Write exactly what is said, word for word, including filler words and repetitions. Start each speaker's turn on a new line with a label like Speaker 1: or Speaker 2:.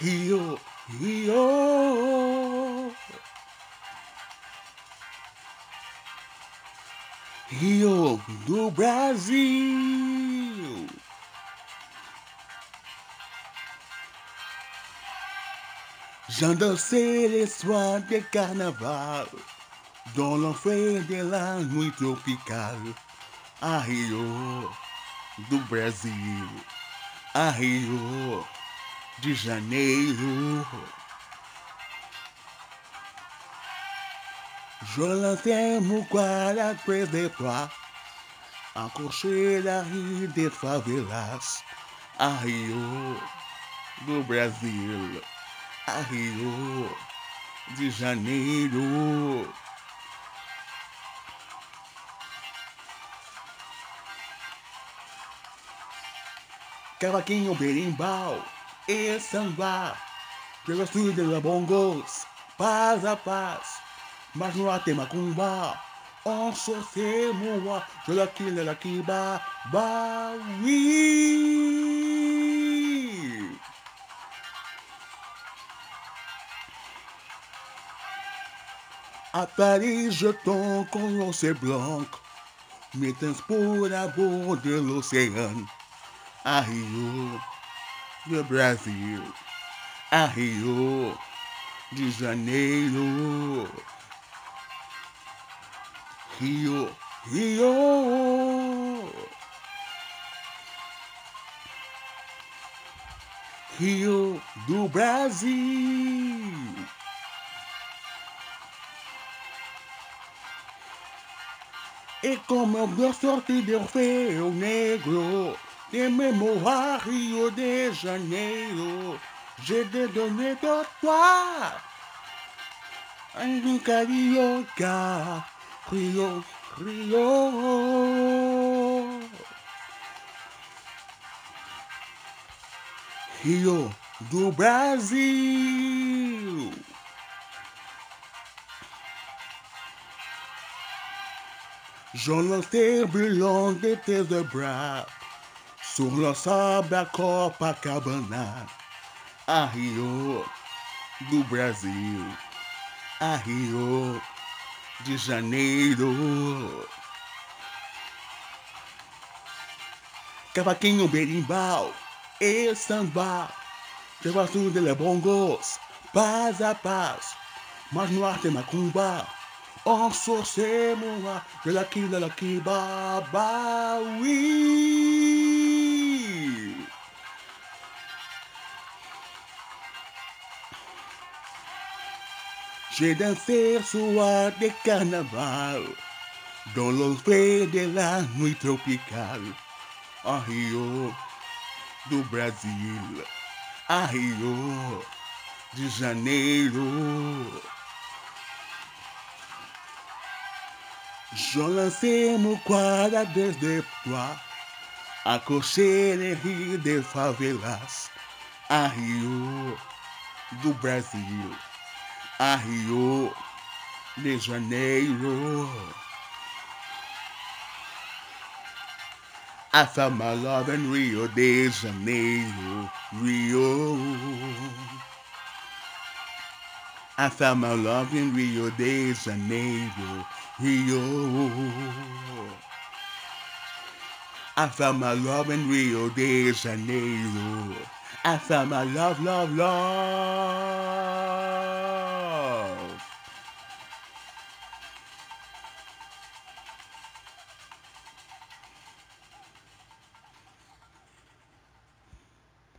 Speaker 1: Rio, Rio, Rio do Brasil. Já dansei les soirs de carnaval dans l'enfer de la nuit tropicale. A Rio do Brasil, a Rio de Janeiro. Je lancei mon quadra près de toi, accroché la rue des favelas. A Rio do Brasil, a Rio de Janeiro. Cavaquinho, berimbau e samba, pela de la bongos, paz a paz, mas no ate macumba, on se se moa, je la kille la kiba, bah oui. À Paris, je tombe con l'océan blanc, mettons pour la bord de l'océan. A Rio do Brasil, a Rio de Janeiro. Rio, Rio, Rio do Brasil. E como eu dou sorte de Orfeu Negro, de mémoire Rio de Janeiro, j'ai donné de toi un carioca, Rio, Rio. Rio do Brasil. Je lancei brilhant de tes bras sur le sable à Copacabana. A Rio do Brasil, a Rio de Janeiro. Cavaquinho, berimbau e samba, levação de la bongos, paz a paz, mas no arte macumba, on se moa, de la killa la kiba, bah oui. J'ai dansé soir de carnaval, dans l'enfer de la nuit tropicale, a Rio do Brasil, a Rio de Janeiro. Je lancei mon quadra desde toi, accroché les rios des favelas, a Rio do Brasil, a Rio de Janeiro. I found my love in Rio de Janeiro, Rio. I found my love in Rio de Janeiro, Rio. I found my love in Rio de Janeiro. I found my love, love, love.